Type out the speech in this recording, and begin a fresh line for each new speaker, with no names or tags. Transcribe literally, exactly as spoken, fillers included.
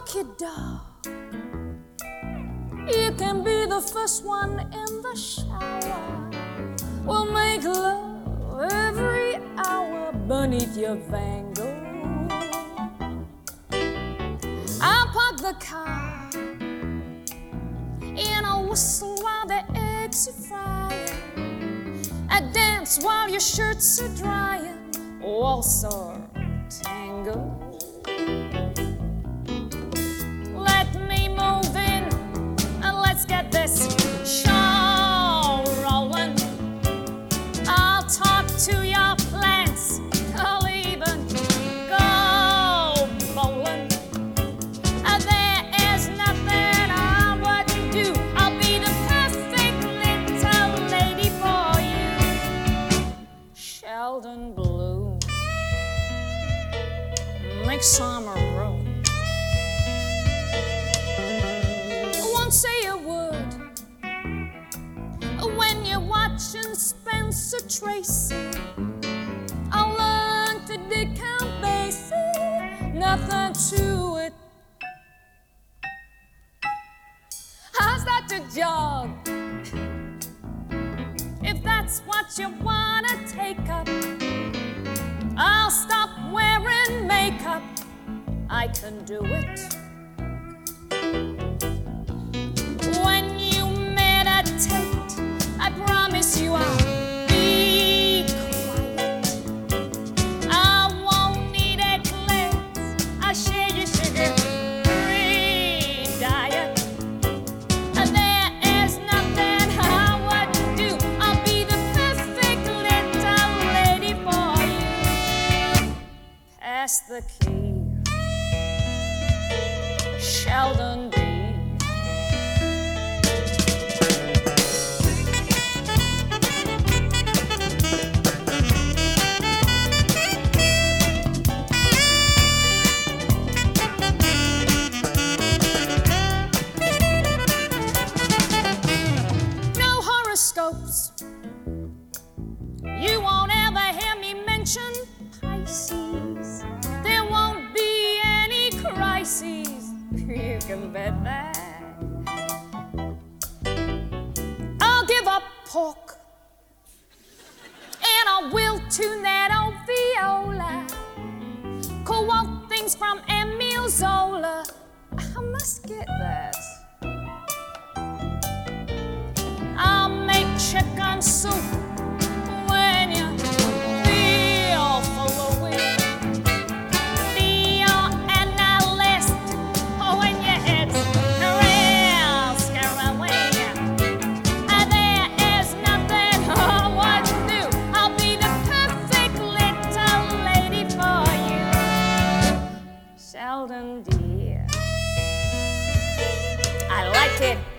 lucky dog. You can be the first one in the shower. We'll make love every hour beneath your Van Gogh. I'll park the car and I'll whistle while the eggs are frying. I dance while your shirts are drying. Waltz or tango. Let me move in and let's get this show rolling. I'll talk to your plants. I'll even go bowling. And there is nothing I wouldn't do. I'll be the perfect little lady for you. Sheldon Bloom. Make some room. Won't say a word when you're watching Spencer Tracy. I'll learn to decount Basie. Nothing to it. How's that to jog? If that's what you wanna take up, I'll stop wearing makeup. I can do it. When you meditate, I promise you I'll be quiet. I won't need eclairs. I'll share your sugar-free diet. And there is nothing I wouldn't do. I'll be the perfect little lady for you. Pass the key. Sheldon B. No horoscopes. You won't ever hear me mention Pisces. There won't be any crises. You can bet that. I'll give up pork and I will tune that old viola. Quote things from Emile Zola. I must get that. I'll make chicken soup when you feel full of wind. Be your analyst when your head's real scaraway. And there is nothing I wouldn't do. I'll be the perfect little lady for you. Sheldon dear, I like it